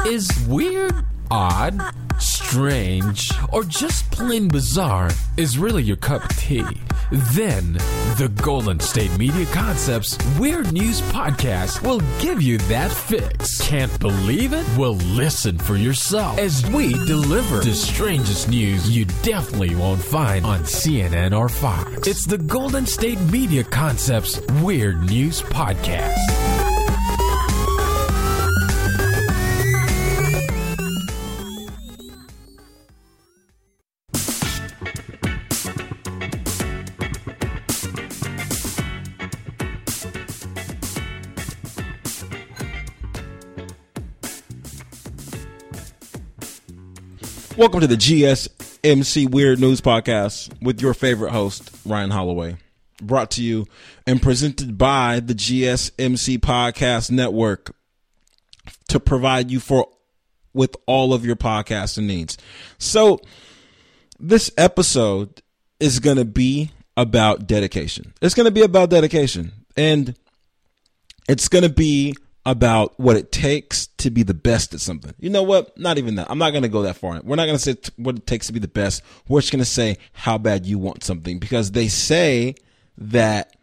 Is weird, odd, strange, or just plain bizarre is really your cup of tea? Then the Golden State Media Concepts Weird News Podcast will give you that fix. Can't believe it? Well, listen for yourself as we deliver the strangest news you definitely won't find on CNN or Fox. It's the Golden State Media Concepts Weird News Podcast. Welcome to the GSMC Weird News Podcast with your favorite host, Ryan Holloway. Brought to you and presented by the GSMC Podcast Network to provide you with all of your podcasting needs. So this episode is going to be about dedication. It's going to be about dedication, and it's going to be about what it takes to be the best at something. You know what? Not even that. I'm not going to go that far. We're not going to say what it takes to be the best. We're just going to say how bad you want something, because they say that,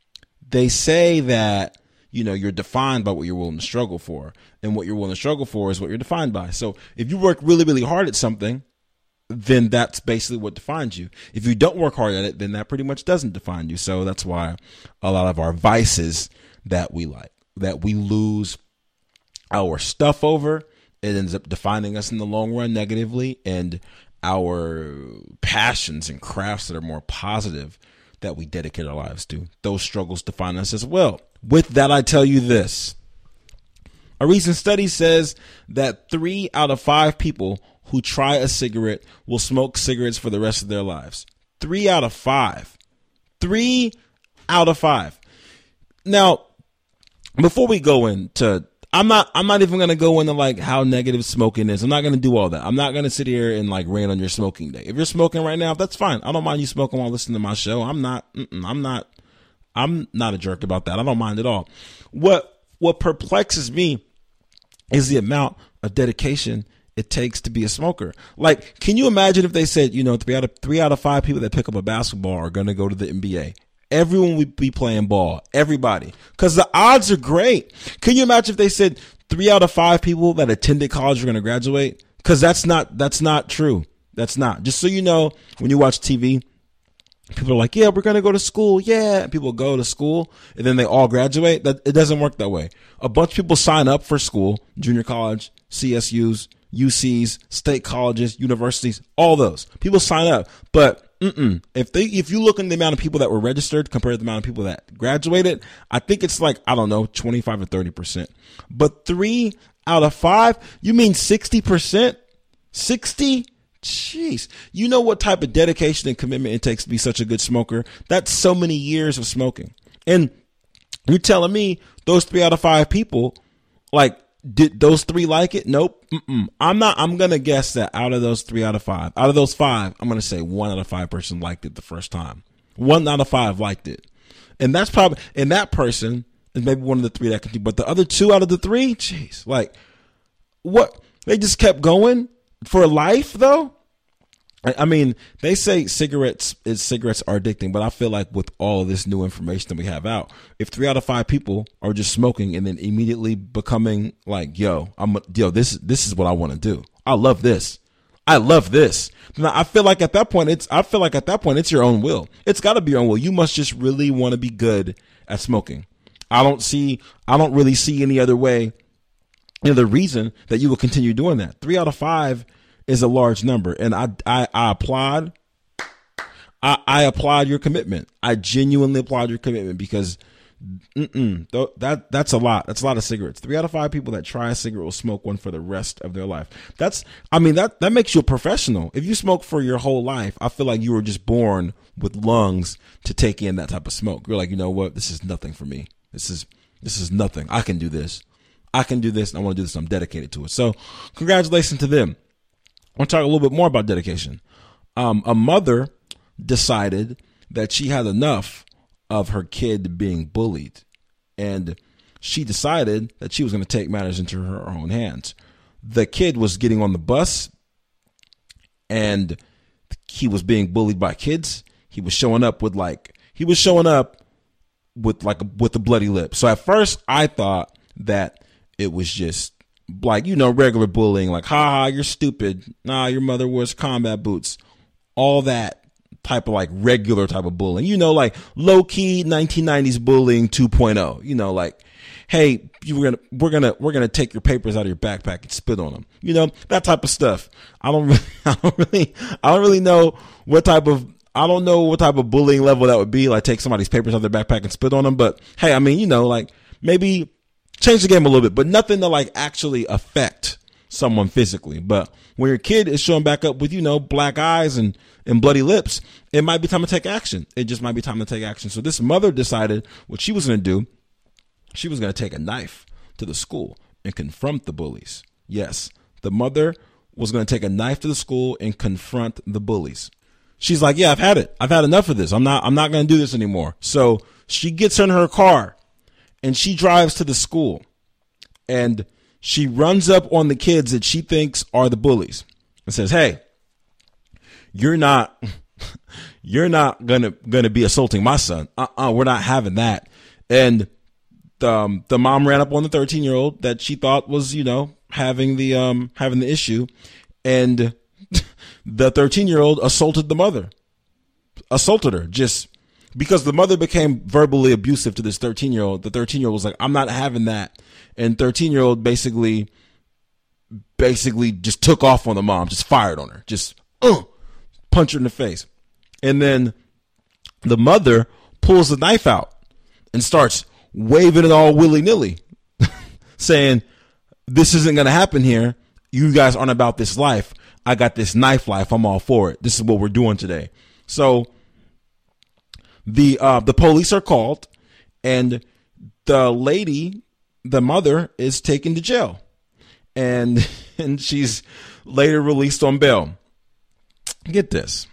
you know, you're defined by what you're willing to struggle for, and what you're willing to struggle for is what you're defined by. So if you work really, really hard at something, then that's basically what defines you. If you don't work hard at it, then that pretty much doesn't define you. So that's why a lot of our vices that we like, that we lose our stuff over, it ends up defining us in the long run negatively, and our passions and crafts that are more positive that we dedicate our lives to, those struggles define us as well. With that, I tell you this. A recent study says that 3 out of 5 people who try a cigarette will smoke cigarettes for the rest of their lives. 3 out of 5. 3 out of 5. Now, before we go into, I'm not even going to go into like how negative smoking is. I'm not going to do all that. I'm not going to sit here and like rain on your smoking day. If you're smoking right now, that's fine. I don't mind you smoking while listening to my show. I'm not a jerk about that. I don't mind at all. What perplexes me is the amount of dedication it takes to be a smoker. Like, can you imagine if they said, you know, 3 out of 5 people that pick up a basketball are going to go to the NBA? Everyone would be playing ball. Everybody. Because the odds are great. Can you imagine if they said 3 out of 5 people that attended college are going to graduate? Because that's not true. That's not. Just so you know, when you watch TV, people are like, yeah, we're going to go to school. Yeah. People go to school and then they all graduate. It doesn't work that way. A bunch of people sign up for school, junior college, CSUs, UCs, state colleges, universities, all those. People sign up. But if you look at the amount of people that were registered compared to the amount of people that graduated, I think it's like, I don't know, 25 or 30%. But 3 out of 5, you mean 60%? 60? Jeez. You know what type of dedication and commitment it takes to be such a good smoker? That's so many years of smoking. And you're telling me those 3 out of 5 people, like, did those 3 like it? Nope. I'm going to guess that out of those 3 out of 5, I'm going to say 1 out of 5 person liked it the first time. 1 out of 5 liked it. And that's probably, and that person is maybe one of the 3 that can do, but the other 2 out of the 3, jeez, like what? They just kept going for life though. I mean, they say cigarettes are addicting, but I feel like with all of this new information that we have out, if 3 out of 5 people are just smoking and then immediately becoming like, this is what I want to do. I love this. Now, I feel like at that point it's your own will. It's got to be your own will. You must just really want to be good at smoking. I don't really see any other way, any other reason that you will continue doing that. 3 out of 5 is a large number, and I applaud. I applaud your commitment. I genuinely applaud your commitment, because that's a lot. That's a lot of cigarettes. 3 out of 5 people that try a cigarette will smoke one for the rest of their life. That makes you a professional. If you smoke for your whole life, I feel like you were just born with lungs to take in that type of smoke. You're like, you know what? This is nothing for me. This is nothing. I can do this. And I want to do this. I'm dedicated to it. So congratulations to them. I want to talk a little bit more about dedication. A mother decided that she had enough of her kid being bullied, and she decided that she was going to take matters into her own hands. the kid was getting on the bus and he was being bullied by kids. He was showing up with a bloody lip. So at first I thought that it was just like, regular bullying, like, ha, you're stupid. Nah, your mother wears combat boots. All that type of like regular type of bullying, like low key 1990s bullying 2.0, like, hey, we're going to take your papers out of your backpack and spit on them. That type of stuff. I don't really know what type of bullying level that would be. Like take somebody's papers out of their backpack and spit on them. But hey, I mean, like maybe change the game a little bit, but nothing to like actually affect someone physically. But when your kid is showing back up with, black eyes and bloody lips, it might be time to take action. It just might be time to take action. So this mother decided what she was going to do. She was going to take a knife to the school and confront the bullies. Yes, the mother was going to take a knife to the school and confront the bullies. She's like, yeah, I've had it. I've had enough of this. I'm not going to do this anymore. So she gets in her car and she drives to the school and she runs up on the kids that she thinks are the bullies and says, hey, you're not going to be assaulting my son. We're not having that. And the mom ran up on the 13-year-old that she thought was, having the issue, and the 13-year-old assaulted her just because the mother became verbally abusive to this 13-year-old. The 13-year-old was like, I'm not having that. And 13-year-old basically just took off on the mom, just fired on her, just punch her in the face. And then the mother pulls the knife out and starts waving it all willy-nilly, saying, this isn't going to happen here. You guys aren't about this life. I got this knife life. I'm all for it. This is what we're doing today. So the police are called and the lady, the mother, is taken to jail and she's later released on bail. Get this.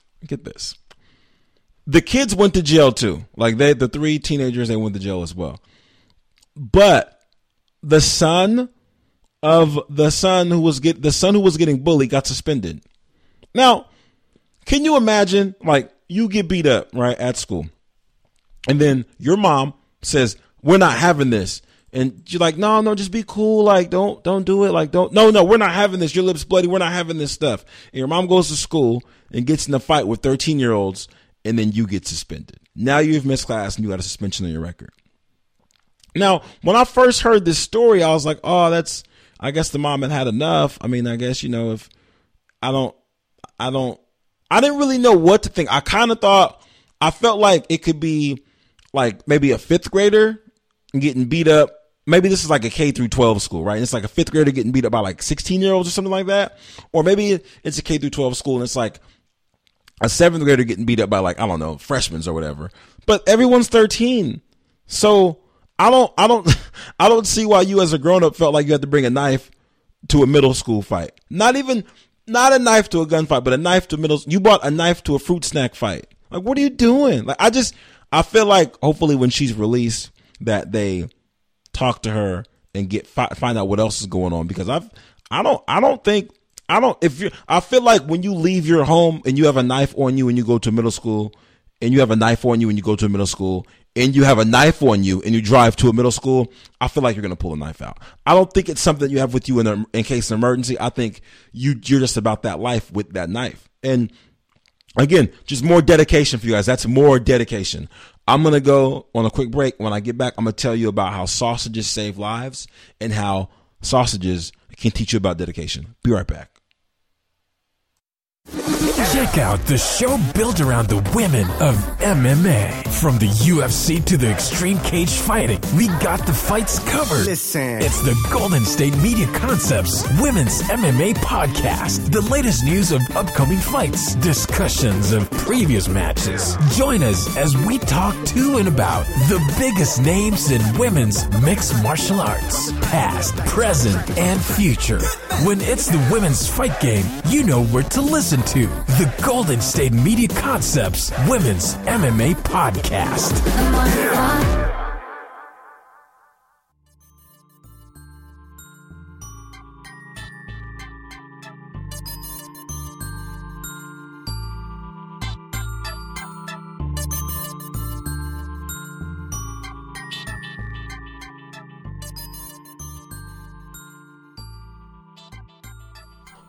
The kids went to jail too. Like the three teenagers, they went to jail as well. But the son who was getting bullied got suspended. Now, can you imagine, like, you get beat up right at school, and then your mom says, "We're not having this," and you're like, "No, just be cool. Like, don't do it. Like, no, we're not having this. Your lips bloody. We're not having this stuff." And your mom goes to school and gets in a fight with 13-year-olds. And then you get suspended. Now you've missed class and you got a suspension on your record. Now, when I first heard this story, I was like, oh, I guess the mom had enough. I mean, I guess, if I didn't really know what to think. I felt like it could be like maybe a fifth grader getting beat up. Maybe this is like a K through 12 school, right? And it's like a fifth grader getting beat up by like 16-year-olds or something like that. Or maybe it's a K through 12 school and it's like a seventh grader getting beat up by like, I don't know, freshmen or whatever. But everyone's 13. So I don't see why you as a grown up felt like you had to bring a knife to a middle school fight. Not a knife to a gunfight, but a knife to you brought a knife to a fruit snack fight. Like, what are you doing? Like, I feel like hopefully when she's released that they talk to her and find out what else is going on, because I feel like when you leave your home and you have a knife on you and you go to middle school, and you have a knife on you and you go to a middle school, and you have a knife on you and you drive to a middle school, I feel like you're going to pull a knife out. I don't think it's something you have with you in case of emergency. I think you're just about that life with that knife. And again, just more dedication for you guys. That's more dedication. I'm going to go on a quick break. When I get back, I'm going to tell you about how sausages save lives and how sausages can teach you about dedication. Be right back. Check out the show built around the women of MMA. From the UFC to the extreme cage fighting, we got the fights covered. Listen. It's the Golden State Media Concepts Women's MMA Podcast. The latest news of upcoming fights, discussions of previous matches. Join us as we talk to and about the biggest names in women's mixed martial arts, past, present, and future. When it's the women's fight game, you know where to listen to. The Golden State Media Concepts Women's MMA Podcast.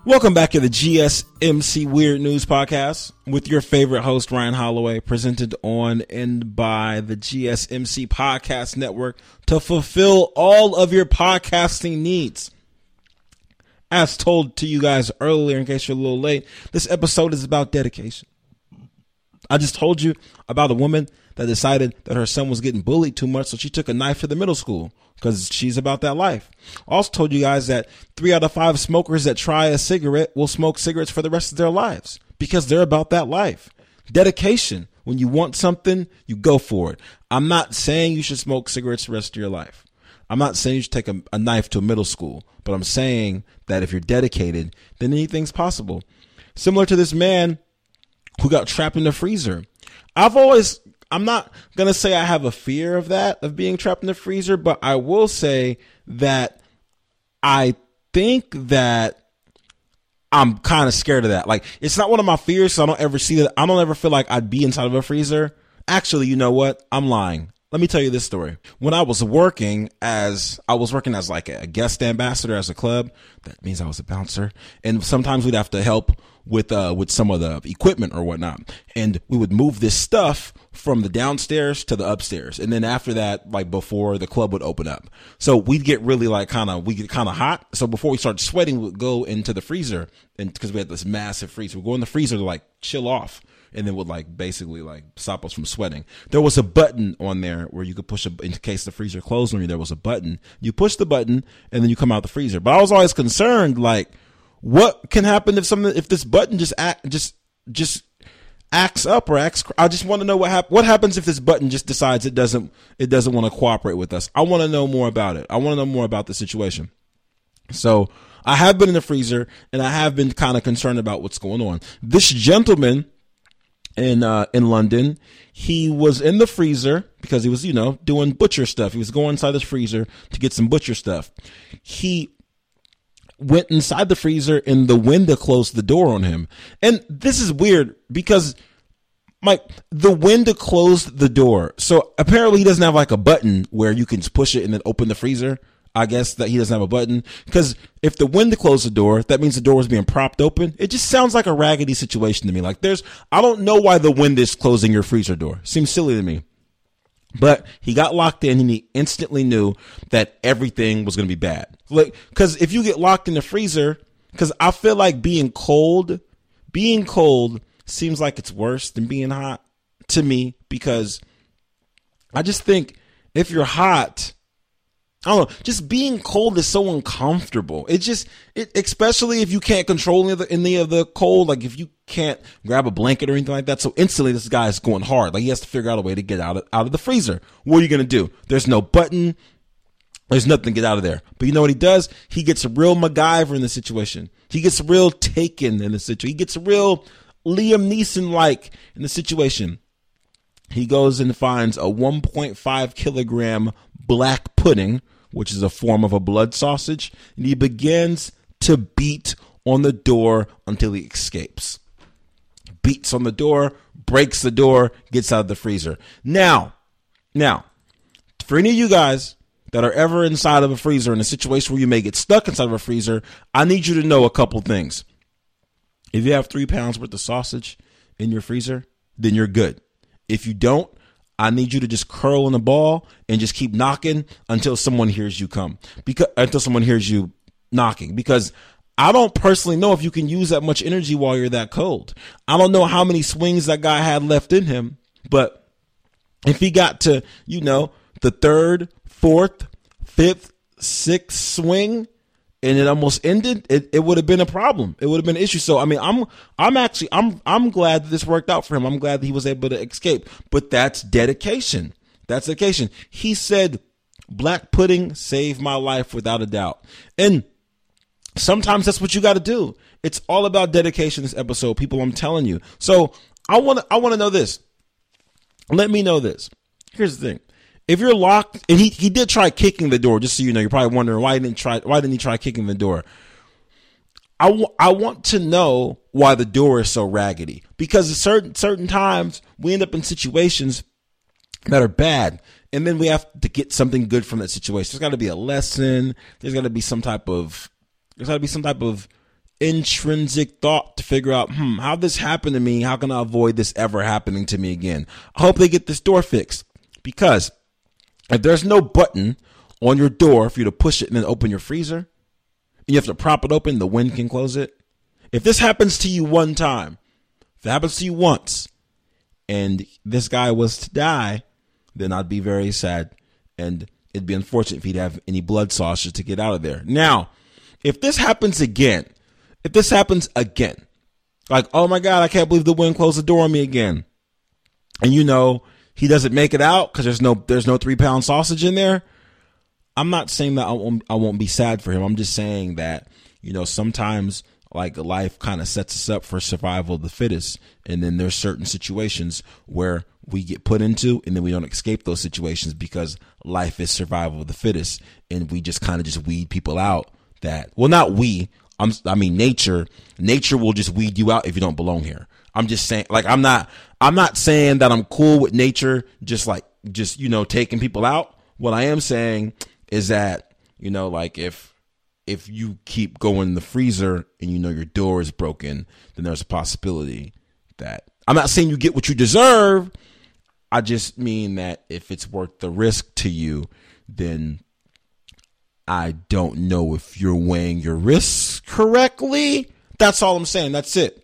Welcome back to the GSMC Weird News Podcast with your favorite host, Ryan Holloway, presented on and by the GSMC Podcast Network to fulfill all of your podcasting needs. As told to you guys earlier, in case you're a little late, this episode is about dedication. I just told you about a woman that decided that her son was getting bullied too much, so she took a knife to the middle school because she's about that life. Also told you guys that 3 out of 5 smokers that try a cigarette will smoke cigarettes for the rest of their lives because they're about that life. Dedication. When you want something, you go for it. I'm not saying you should smoke cigarettes the rest of your life. I'm not saying you should take a knife to a middle school, but I'm saying that if you're dedicated, then anything's possible. Similar to this man who got trapped in the freezer. I'm not going to say I have a fear of that, of being trapped in the freezer, but I will say that I think that I'm kind of scared of that. Like, it's not one of my fears, so I don't ever see that. I don't ever feel like I'd be inside of a freezer. Actually, you know what? I'm lying. Let me tell you this story. When I was working as like a guest ambassador as a club, that means I was a bouncer. And sometimes we'd have to help with some of the equipment or whatnot. And we would move this stuff from the downstairs to the upstairs. And then after that, like before the club would open up. So we'd get really kind of hot. So before we started sweating, we'd go into the freezer, and because we had this massive freezer, we'd go in the freezer to like chill off. And then would like basically like stop us from sweating. There was a button on there where you could push in case the freezer closed on you. There was a button. You push the button and then you come out the freezer. But I was always concerned, like, what can happen if this button just acts up or acts? I just want to know what happens if this button just decides it doesn't want to cooperate with us. I want to know more about it. I want to know more about the situation. So I have been in the freezer and I have been kind of concerned about what's going on. This gentleman in London, he was in the freezer because he was, doing butcher stuff. He was going inside the freezer to get some butcher stuff. He went inside the freezer and the window closed the door on him. And this is weird because the window closed the door. So apparently he doesn't have like a button where you can push it and then open the freezer. I guess that he doesn't have a button, because if the window closed the door, that means the door is being propped open. It just sounds like a raggedy situation to me. Like I don't know why the wind is closing your freezer door. Seems silly to me. But he got locked in and he instantly knew that everything was going to be bad. Like, because if you get locked in the freezer, because I feel like being cold seems like it's worse than being hot to me, because I just think if you're hot, I don't know, just being cold is so uncomfortable. Especially if you can't control any of the cold, like if you can't grab a blanket or anything like that. So instantly this guy is going hard. Like he has to figure out a way to get out of the freezer. What are you going to do? There's no button. There's nothing to get out of there. But you know what he does? He gets a real MacGyver in the situation. He gets real Taken in the situation. He gets real Liam Neeson-like in the situation. He goes and finds a 1.5 kilogram black pudding, which is a form of a blood sausage, and he begins to beat on the door until he escapes. Beats on the door, breaks the door, gets out of the freezer. Now, for any of you guys that are ever inside of a freezer in a situation where you may get stuck inside of a freezer, I need you to know a couple things. If you have 3 pounds worth of sausage in your freezer, then you're good. If you don't, I need you to just curl in a ball and just keep knocking until someone hears you until someone hears you knocking. Because I don't personally know if you can use that much energy while you're that cold. I don't know how many swings that guy had left in him, but if he got to, the 3rd, 4th, 5th, 6th swing, and it almost ended, it would have been a problem. It would have been an issue. So, I mean, I'm glad that this worked out for him. I'm glad that he was able to escape. But that's dedication. That's dedication. He said, black pudding saved my life without a doubt. And sometimes that's what you got to do. It's all about dedication this episode, people, I'm telling you. So I want to know this. Let me know this. Here's the thing. If you're locked, and he did try kicking the door, just so you know, you're probably wondering why didn't he try kicking the door? I want to know why the door is so raggedy, because at certain times we end up in situations that are bad, and then we have to get something good from that situation. There's got to be a lesson. There's got to be some type of intrinsic thought to figure out, how this happened to me? How can I avoid this ever happening to me again? I hope they get this door fixed, because if there's no button on your door for you to push it and then open your freezer, and you have to prop it open, the wind can close it. If this happens to you one time, if it happens to you once, and this guy was to die, then I'd be very sad, and it'd be unfortunate if he'd have any blood sausage to get out of there. Now, if this happens again, like, oh my God, I can't believe the wind closed the door on me again, and he doesn't make it out because there's no 3-pound sausage in there, I'm not saying that I won't be sad for him. I'm just saying that, sometimes like life kind of sets us up for survival of the fittest. And then there's certain situations where we get put into, and then we don't escape those situations because life is survival of the fittest. And we just kind of just weed people out not we, I mean, nature will just weed you out if you don't belong here. I'm just saying, like, I'm not saying that I'm cool with nature, just taking people out. What I am saying is that, like if you keep going in the freezer and your door is broken, then there's a possibility that, I'm not saying you get what you deserve. I just mean that if it's worth the risk to you, then I don't know if you're weighing your risks correctly. That's all I'm saying. That's it.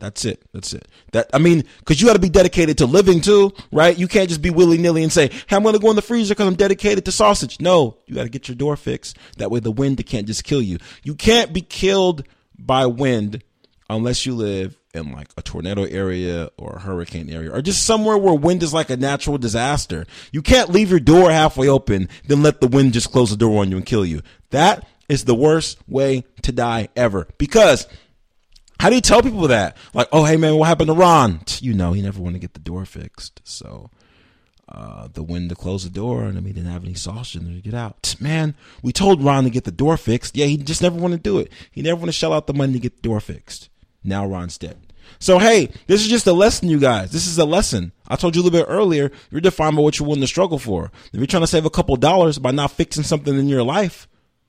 Because you got to be dedicated to living too, right? You can't just be willy-nilly and say, hey, I'm going to go in the freezer because I'm dedicated to sausage. No, you got to get your door fixed. That way the wind can't just kill you. You can't be killed by wind unless you live in like a tornado area or a hurricane area or just somewhere where wind is like a natural disaster. You can't leave your door halfway open, then let the wind just close the door on you and kill you. That is the worst way to die ever. Because how do you tell people that? Like, oh, hey, man, what happened to Ron? He never wanted to get the door fixed. So the wind to close the door, and he didn't have any sausage in there to get out. Man, we told Ron to get the door fixed. Yeah, he just never wanted to do it. He never wanted to shell out the money to get the door fixed. Now Ron's dead. So, hey, this is just a lesson, you guys. This is a lesson. I told you a little bit earlier, you're defined by what you're willing to struggle for. If you're trying to save a couple dollars by not fixing something in your life,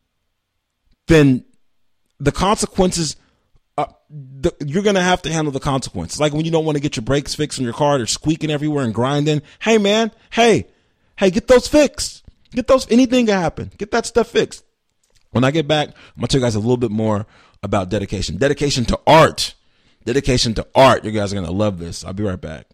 then the consequences, you're going to have to handle the consequences. Like when you don't want to get your brakes fixed on your car, they're squeaking everywhere and grinding. Hey, man, hey, get those fixed. Anything can happen. Get that stuff fixed. When I get back, I'm going to tell you guys a little bit more about dedication. Dedication to art. You guys are going to love this. I'll be right back.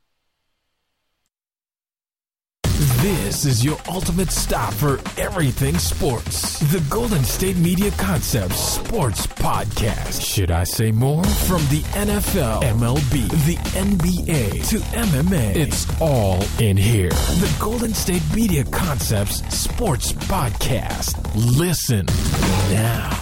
This is your ultimate stop for everything sports. The Golden State Media Concepts Sports Podcast. Should I say more? From the NFL, MLB, the NBA to MMA, it's all in here. The Golden State Media Concepts Sports Podcast. Listen now.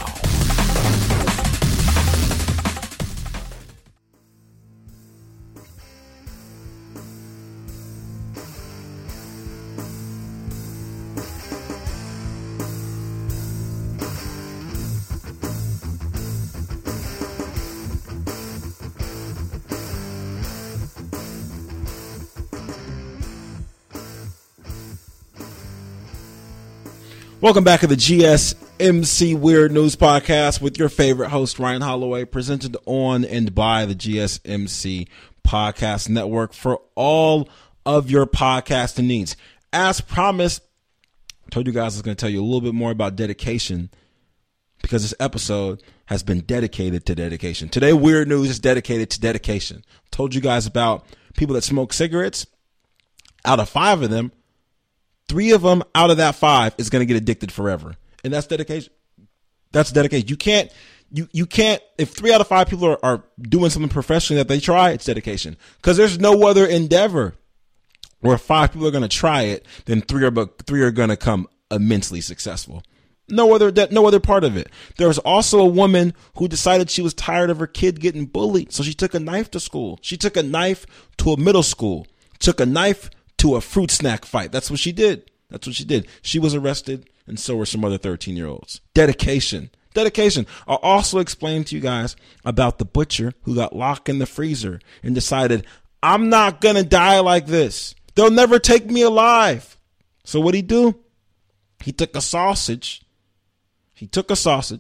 Welcome back to the GSMC Weird News Podcast with your favorite host, Ryan Holloway, presented on and by the GSMC Podcast Network for all of your podcasting needs. As promised, I told you guys I was going to tell you a little bit more about dedication because this episode has been dedicated to dedication. Today, Weird News is dedicated to dedication. I told you guys about people that smoke cigarettes. Out of 5 of them, 3 of them out of that 5 is going to get addicted forever. And that's dedication. That's dedication. You can't, if 3 out of 5 people are doing something professionally that they try, it's dedication. Because there's no other endeavor where 5 people are going to try it, then 3 are going to come immensely successful. No other part of it. There was also a woman who decided she was tired of her kid getting bullied. So she took a knife to school. She took a knife to a middle school, took a knife to a fruit snack fight. That's what she did. She was arrested, and so were some other 13-year-olds. Dedication. I'll also explain to you guys about the butcher who got locked in the freezer and decided, I'm not going to die like this. They'll never take me alive. So what'd he do? He took a sausage, and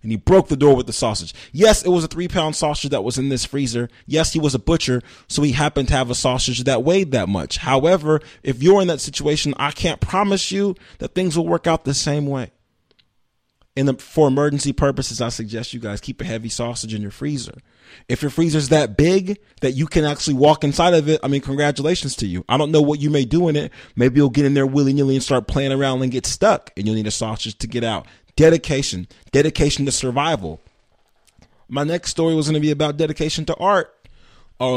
and he broke the door with the sausage. Yes, it was a 3-pound sausage that was in this freezer. Yes, he was a butcher, so he happened to have a sausage that weighed that much. However, if you're in that situation, I can't promise you that things will work out the same way. For emergency purposes, I suggest you guys keep a heavy sausage in your freezer. If your freezer's that big that you can actually walk inside of it, I mean, congratulations to you. I don't know what you may do in it. Maybe you'll get in there willy-nilly and start playing around and get stuck, and you'll need a sausage to get out. Dedication to survival. My next story was going to be about dedication to art. A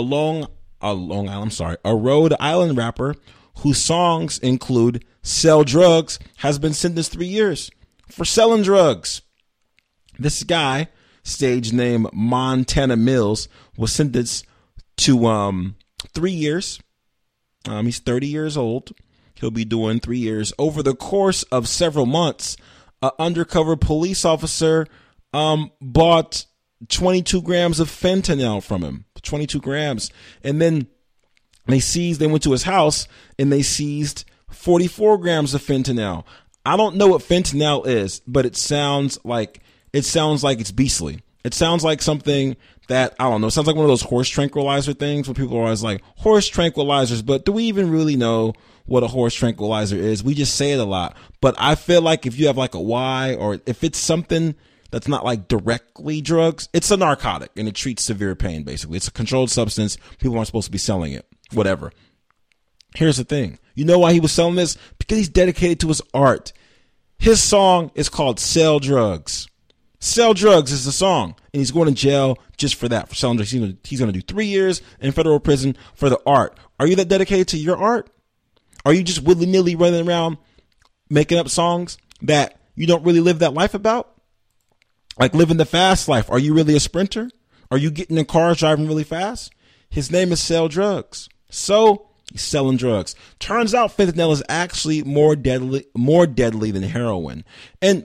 Rhode Island rapper whose songs include Sell Drugs has been sentenced 3 years for selling drugs. This guy, stage name Montana Mills, was sentenced to 3 years. He's 30 years old. He'll be doing 3 years. Over the course of several months, an undercover police officer bought 22 grams of fentanyl from him. 22 grams. And then they went to his house and they seized 44 grams of fentanyl. I don't know what fentanyl is, but it sounds like it's beastly. It sounds like something that, I don't know, it sounds like one of those horse tranquilizer things where people are always like, horse tranquilizers, but do we even really know what a horse tranquilizer is? We just say it a lot. But I feel like if you have like a Y, or if it's something that's not like directly drugs, it's a narcotic and it treats severe pain, basically. It's a controlled substance. People aren't supposed to be selling it. Whatever. Here's the thing. You know why he was selling this? Because he's dedicated to his art. His song is called Sell Drugs. Sell Drugs is the song. And he's going to jail just for that, for selling drugs. He's going to do 3 years in federal prison for the art. Are you that dedicated to your art? Are you just willy-nilly running around making up songs that you don't really live that life about? Like living the fast life. Are you really a sprinter? Are you getting in cars driving really fast? His name is Sell Drugs. So he's selling drugs. Turns out fentanyl is actually more deadly than heroin. And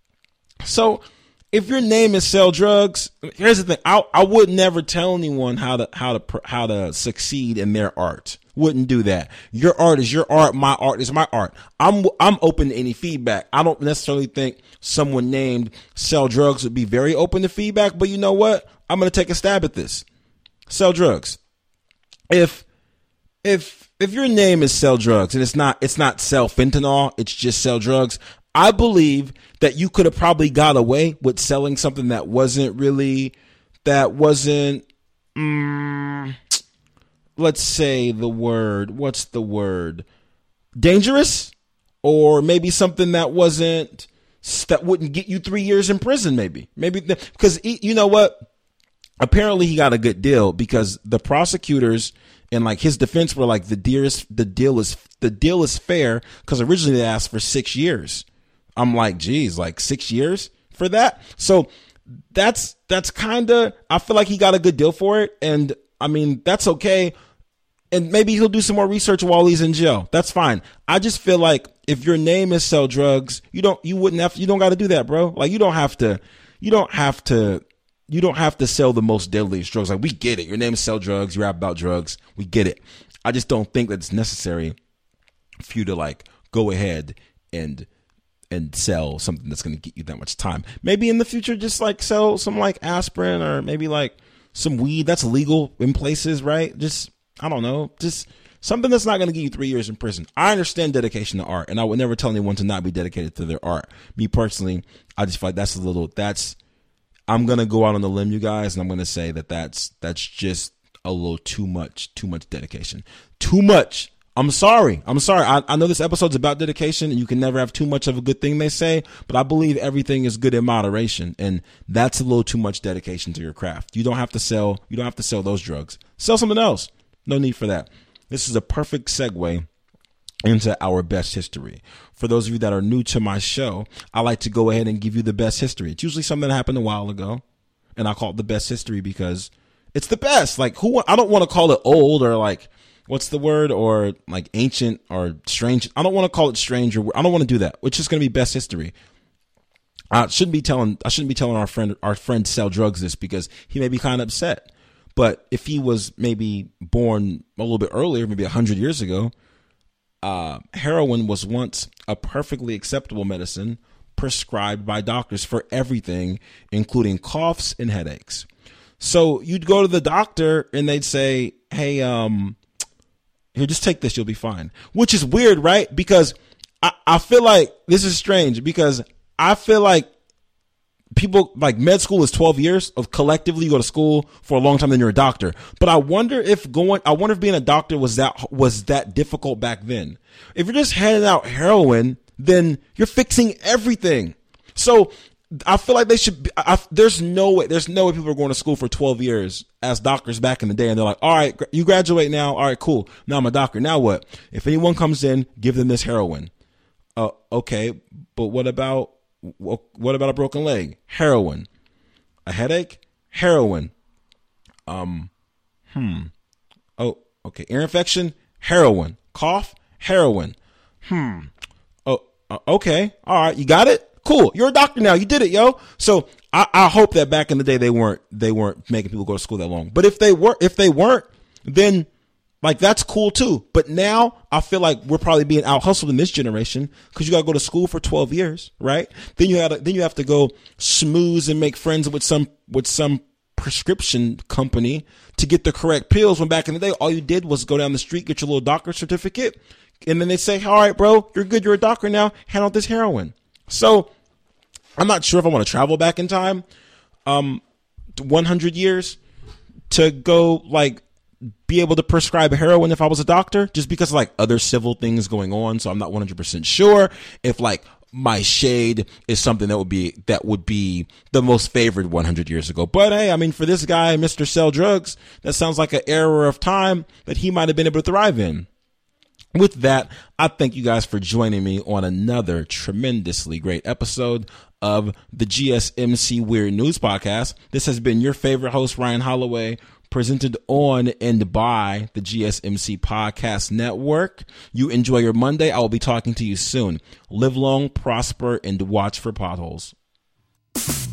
so if your name is Sell Drugs, here's the thing. I would never tell anyone how to succeed in their art. Wouldn't do that. Your art is your art. My art is my art. I'm open to any feedback. I don't necessarily think someone named Sell Drugs would be very open to feedback, but you know what? I'm going to take a stab at this. Sell Drugs. If your name is Sell Drugs and it's not Sell Fentanyl, it's just Sell Drugs, I believe that you could have probably got away with selling something that wasn't, let's say what's the word? Dangerous? Or maybe something that wouldn't get you 3 years in prison, maybe because you know what? Apparently he got a good deal because the prosecutors and like his defense were like, the deal is fair, because originally they asked for 6 years. I'm like, geez, like 6 years for that? So that's kind of, I feel like he got a good deal for it. And I mean, that's okay. And maybe he'll do some more research while he's in jail. That's fine. I just feel like if your name is Sell Drugs, you don't got to do that, bro. Like you don't have to sell the most deadliest drugs. Like we get it. Your name is Sell Drugs. You rap about drugs. We get it. I just don't think that it's necessary for you to like go ahead and sell something that's going to get you that much time. Maybe in the future, just like sell some like aspirin or maybe like some weed that's legal in places, right? Just, I don't know, just something that's not going to get you 3 years in prison. I understand dedication to art, and I would never tell anyone to not be dedicated to their art. Me personally, I just feel like I'm going to go out on the limb, you guys, and I'm going to say that's just a little too much dedication. Too much. I'm sorry. I know this episode's about dedication, and you can never have too much of a good thing, they say, but I believe everything is good in moderation, and that's a little too much dedication to your craft. You don't have to sell those drugs. Sell something else. No need for that. This is a perfect segue into our best history. For those of you that are new to my show, I like to go ahead and give you the best history. It's usually something that happened a while ago, and I call it the best history because it's the best. Like I don't want to call it old or like, what's the word, or like ancient or strange. I don't want to call it strange, or I don't want to do that. It's just going to be best history. I shouldn't be telling our friend Sell Drugs this because he may be kind of upset. But if he was maybe born a little bit earlier, maybe 100 years ago, heroin was once a perfectly acceptable medicine, prescribed by doctors for everything, including coughs and headaches. So you'd go to the doctor and they'd say, hey, here, just take this, you'll be fine. Which is weird, right? Because I feel like this is strange, because I feel like people, like, med school is 12 years of collectively you go to school for a long time, then you're a doctor. But I wonder if being a doctor was that difficult back then. If you're just handing out heroin, then you're fixing everything. So I feel like they should there's no way people are going to school for 12 years as doctors back in the day, and they're like, all right, you graduate now. All right, cool. Now I'm a doctor. Now what? If anyone comes in, give them this heroin. Okay, but what about a broken leg? Heroin. A headache? Heroin. Oh, okay. Ear infection? Heroin. Cough? Heroin. Oh, okay. All right. You got it? Cool. You're a doctor now. You did it, yo. So I hope that back in the day they weren't making people go to school that long. But if they weren't, then like that's cool too. But now I feel like we're probably being out hustled in this generation, because you got to go to school for 12 years, right? Then you have to go schmooze and make friends with some prescription company to get the correct pills, when back in the day all you did was go down the street, get your little doctor certificate, and then they say, all right, bro, you're good, you're a doctor now, hand out this heroin. So I'm not sure if I want to travel back in time 100 years to go like be able to prescribe heroin if I was a doctor, just because of like other civil things going on. So I'm not 100% sure if like my shade is something that would be the most favored 100 years ago. But hey, I mean, for this guy, Mr. Sell Drugs, that sounds like an era of time that he might have been able to thrive in. With that, I thank you guys for joining me on another tremendously great episode of the GSMC Weird News Podcast. This has been your favorite host, Ryan Holloway, presented on and by the GSMC Podcast Network. You enjoy your Monday. I will be talking to you soon. Live long, prosper, and watch for potholes.